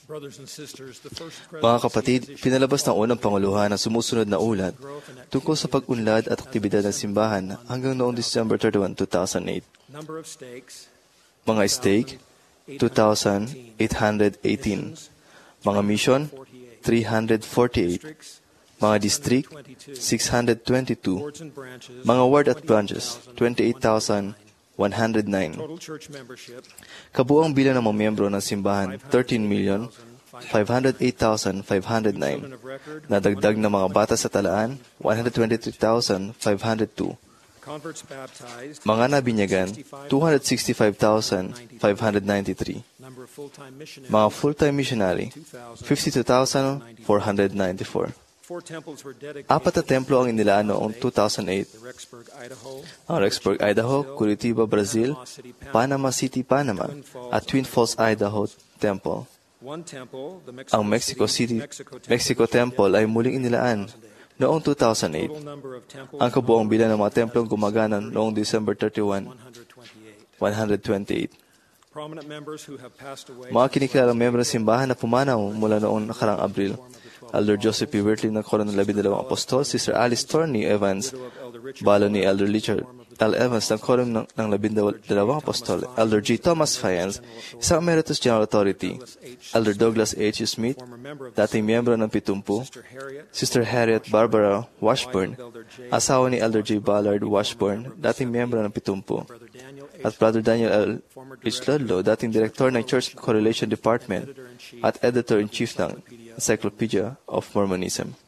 Mga kapatid, pinalabas ng unang panguluhan ang sumusunod na ulat tungkol sa pag-unlad at aktibidad ng simbahan hanggang noong December 31, 2008. Mga stake, 2,818. Mga mission, 348. Mga district, 622. Mga ward at branches, 28,109. Kabuang bilang ng mga miyembro ng simbahan, 13,508,509. Nadagdag ng mga bata sa talaan, 123,502. Mga nabinyagan, 265,593. Mga full-time missionary, 52,494. Apat na templo ang inilaan noong 2008. Ang Rexburg, Idaho, Curitiba, Brazil, Panama City, Panama, at Twin Falls, Idaho Temple. Ang Mexico City, Mexico Temple ay muling inilaan noong 2008. Ang kabuang bilang ng mga templong gumagana noong December 31, 128. Mga kinikilalang miyembro ng simbahan na pumanaw mula noong nakarang Abril. Elder Joseph P. Wirtley ng Koron ng 12 Apostol, Sister Alice Torney Evans, balo ni Elder Richard L. Evans ng Koron ng 12 Apostol, Elder G. Thomas Fyans, isang Emeritus General Authority, Elder Douglas H. Smith, dating miyembro ng 70, Sister Harriet Barbara Washburn, asawa ni Elder J. Ballard Washburn, dating miyembro ng 70, at Brother Daniel L. H. Ludlow, dating Direktor ng Church Correlation Department at Editor-in-Chief ng Encyclopedia of Mormonism.